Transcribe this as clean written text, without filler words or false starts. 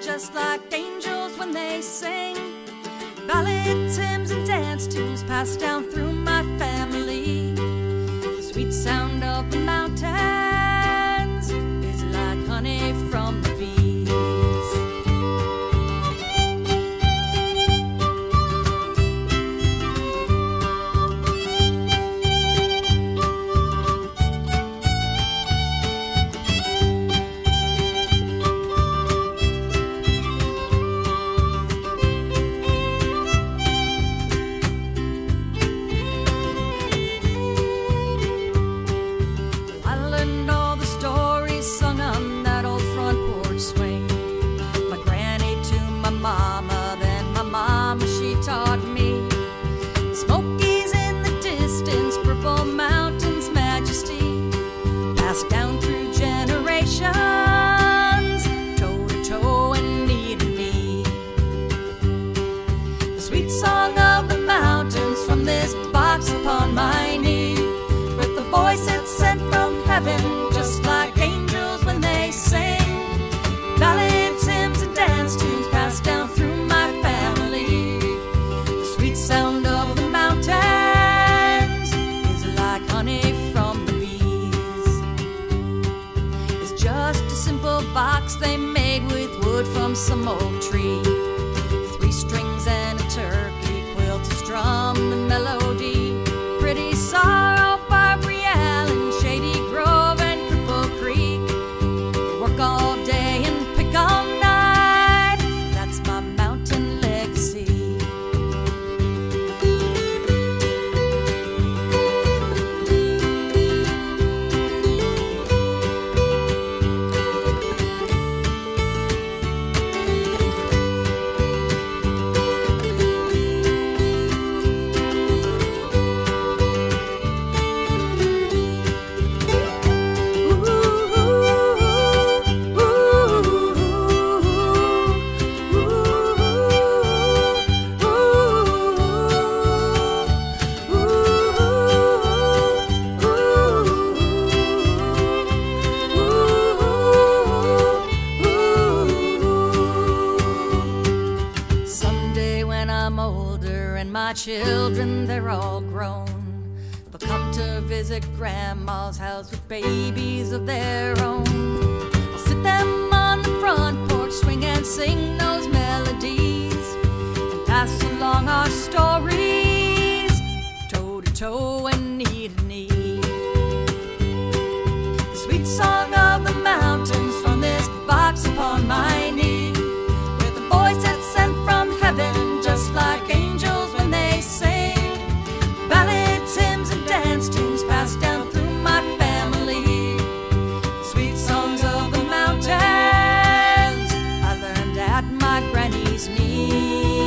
just like angels when they sing. Ballads, hymns, and dance tunes passed down through my family. The sweet sound of the mountains is like honey from the bees. Down through generations, toe to toe and knee to knee. The sweet song of the mountains from this box upon my knee, with the voice it's sent from heaven, just like angels when they sing. Ballads, hymns, and dance tunes passed down through my family. The sweet sound of the mountains is like honey from the just a simple box they made with wood from some old tree. 3 strings and a turkey quill to strum the melody. Pretty Sorrow, Barbary Allen, Shady Grove, and Cripple Creek. They work all day and pick all night. That's my mountain legacy. My children, they're all grown. They'll come to visit Grandma's house with babies of their own. I'll sit them on the front porch swing and sing those melodies, and pass along our stories, toe to toe and knee to knee. The sweet song of the mountains from this box upon my knee, with a voice that's sent from heaven, just like angels when they sing. Ballads, hymns, and dance tunes passed down through my family. The sweet songs of the mountains I learned at my granny's knee.